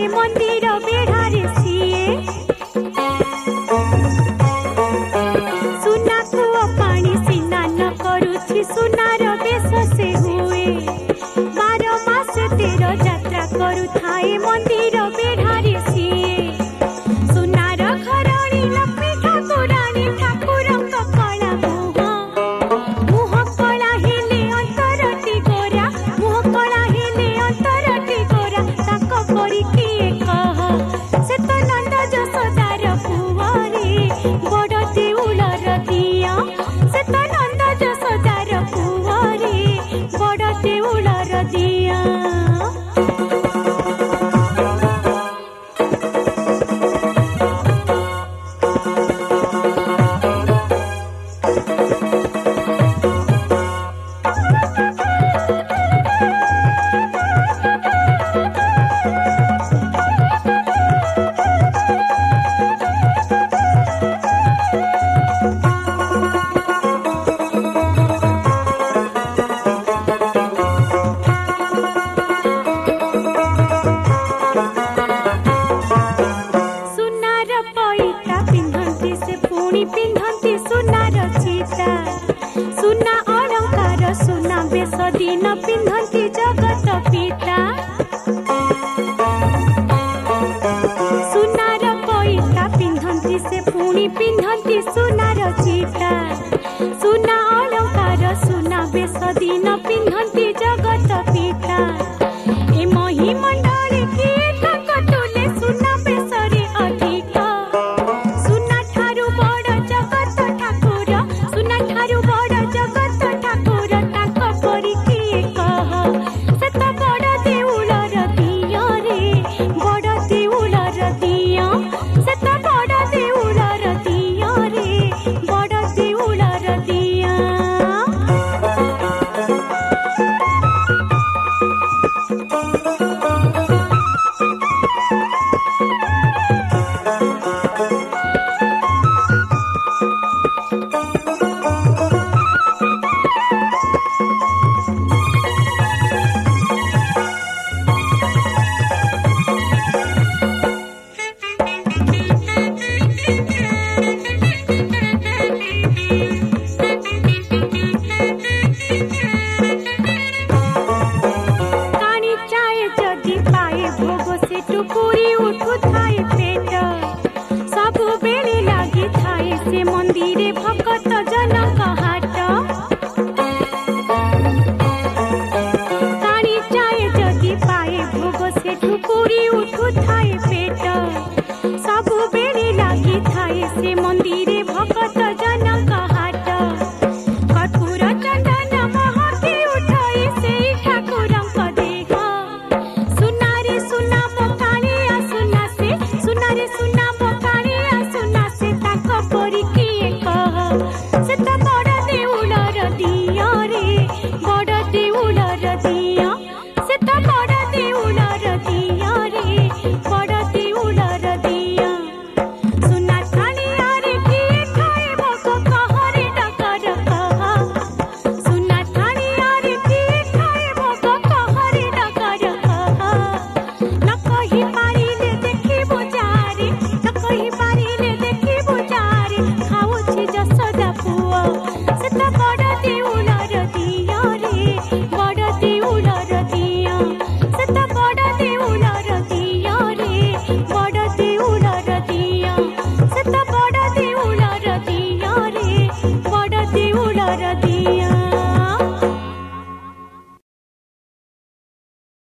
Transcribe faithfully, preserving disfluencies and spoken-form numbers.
କରୁଥାଏ ମନ୍ଦିର ବେଢ଼ାରେ ସିଏ ସୁନା କୂଅ ପାଣି ସ୍ନାନ କରୁଛି ସୁନାର ବେଶ ସେ ହୁଏ ବାର ମାସ ତେର ଯାତ୍ରା କରୁଥାଏ ମନ୍ଦିର ବେଢ଼ାରେ ସିଏ ସୁନାର ଘରଣୀ ଲକ୍ଷ୍ମୀ ଠାକୁରାଣୀ ଠାକୁରଙ୍କ କଳା ମୁହଁ ମୁହଁ କଳା ହେଲେ ଅନ୍ତରଟି ଗୋରା ମୁହଁ କଳା ହେଲେ ଅନ୍ତରଟି ଗୋରା ତାଙ୍କ ପରି କିଏ କହ ସେ ତ ନନ୍ଦ ଯଶୋଦାର ପୁଅରେ ବଡ଼ ଦେଉଳର ଦିଅ ସେ ତ ନନ୍ଦ ଯଶୋଦାର ପୁଅରେ ବଡ଼ ଦେଉଳର ଦିଅ। पिंधती सुनार चिता सुना अलंकार सुना बेश दिन पिंधती जगत पिता।